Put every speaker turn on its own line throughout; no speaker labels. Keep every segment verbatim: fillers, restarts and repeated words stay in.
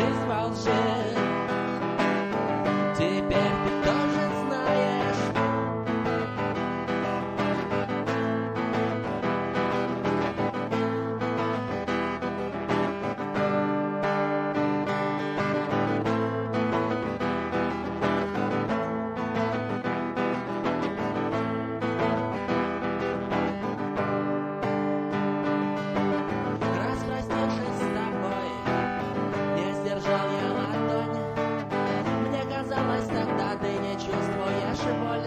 жизнь во лжи. Теперь ты тоже знаешь. Распростившись с тобой, не сдержал я ладонь. Мне казалось, тогда ты не чувствуешь боли,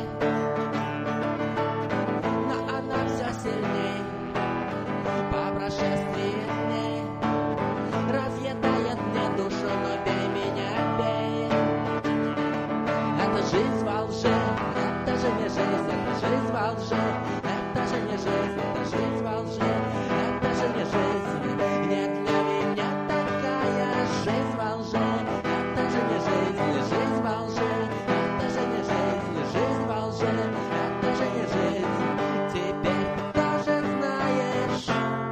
но она все сильней по прошествии дней разъедает мне душу, но бей меня, бей. Это жизнь во лжи, это же не жизнь, это жизнь во лжи. Это же не жизнь, это жизнь во лжи. Это же не жизнь, нет для меня такая жизнь во лжи. Это же не жизнь, жизнь во лжи. Это же не жизнь, жизнь во лжи. Это же не жизнь, теперь ты тоже знаешь.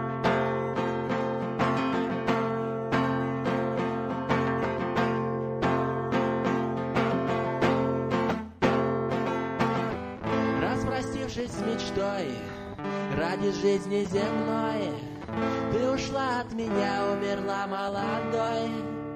Распростившись с мечтой ради жизни земной, ты ушла от меня, умерла молодой.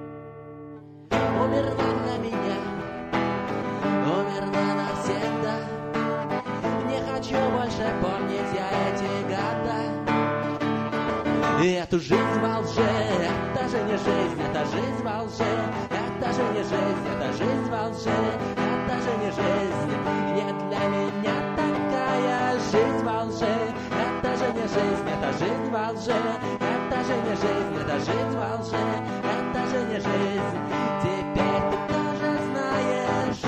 Умерла для меня, умерла навсегда. Не хочу больше помнить я эти года. И эту жизнь во лжи, это же не жизнь, это жизнь во лжи. Это же не жизнь, это жизнь во лжи. Это же не жизнь, нет для меня такая жизнь во лжи. Это же не жизнь, это жизнь во лжи. Это же не жизнь, это жизнь во лжи. Это же не жизнь, теперь ты тоже знаешь.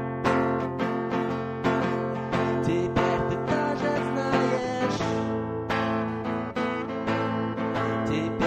Теперь ты тоже знаешь. Теперь